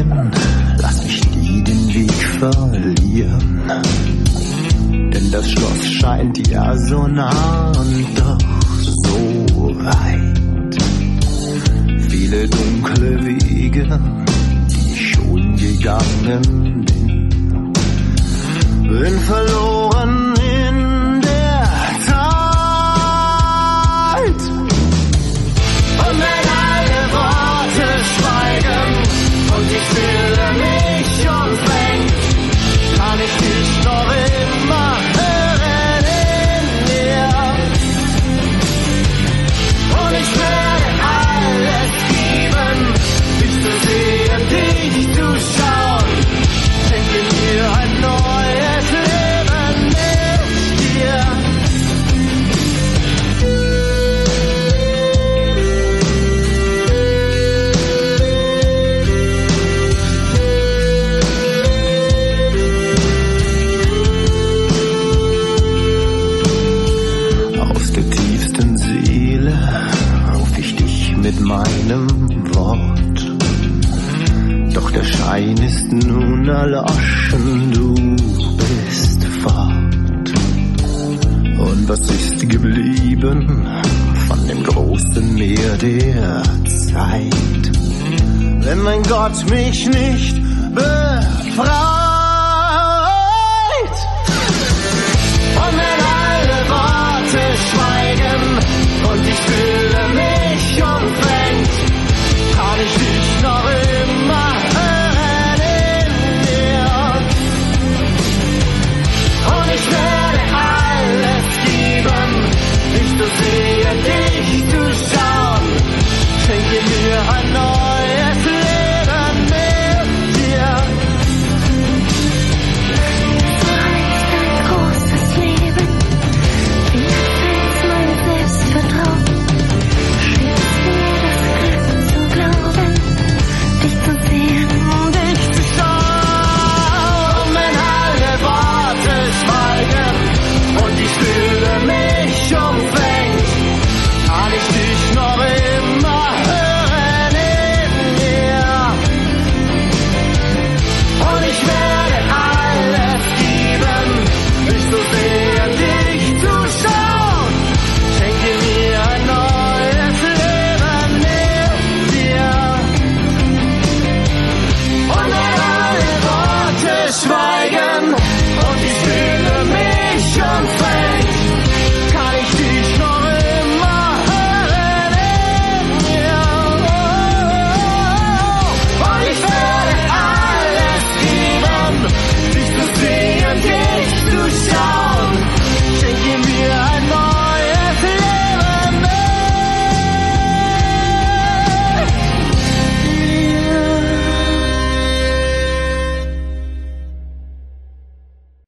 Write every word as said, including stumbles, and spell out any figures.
Leben, lass mich nie den Weg verlieren. Denn das Schloss scheint ja so nah und doch so weit. Viele dunkle Wege, die ich schon gegangen bin, bin verloren in der Zeit. Und wenn alle Worte schweigen und die Stille mich umfängt, kann ich dich noch immer hören in mir. Und ich werde alles geben, dich zu sehen, dich zu schauen. Schenke mir ein neues Leben mit dir. Aus der tiefsten Seele ruf ich dich mit meinem Wort. Doch der Schein ist nun erloschen, du bist fort. Und was ist geblieben von dem großen Meer der Zeit, wenn mein Gott mich nicht befreit?